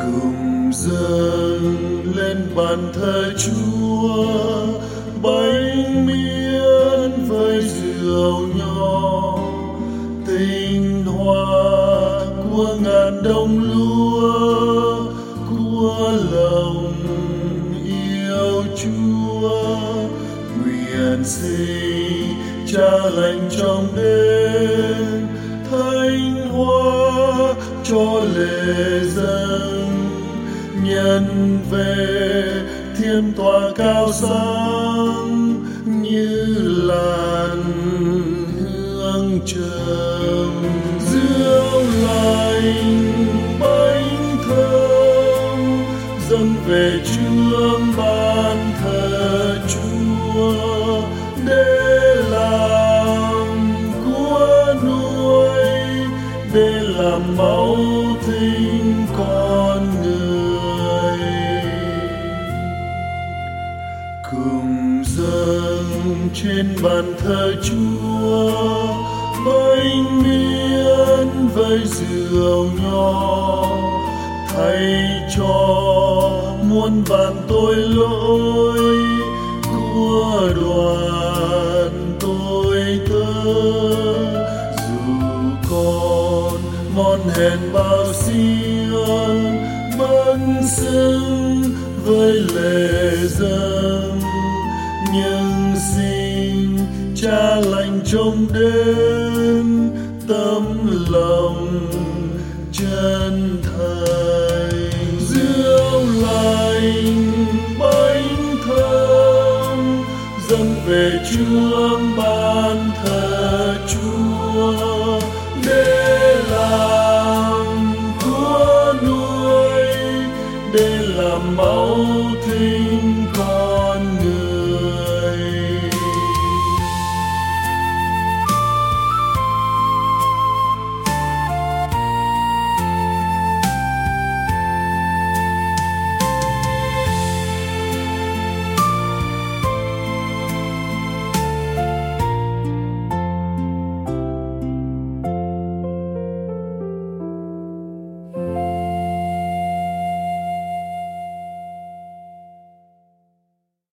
cùng dâng lên bàn thờ Chúa bánh miến với rượu nho, tinh hoa của ngàn đồng lúa, của lòng yêu Chúa. Nguyện xin Cha lành trong đêm thánh hóa cho lễ dâng, nhân về thiên tòa cao sáng như làn hương trầm. Rượu lành bánh thơm dâng về trước bàn thờ Chúa, để làm của nuôi, để làm máu thịnh con người. Cùng dâng trên bàn thờ Chúa bánh miến với rượu nho, thay cho muôn vàn tội lỗi của đoàn tôi tớ. Dù còn mòn hèn bao xiên vẫn xứng với lễ dâng, nhưng xin Cha lành trong đêm tấm lòng chân thành. Rượu lành bánh thơm dâng về trước bàn thờ Chúa,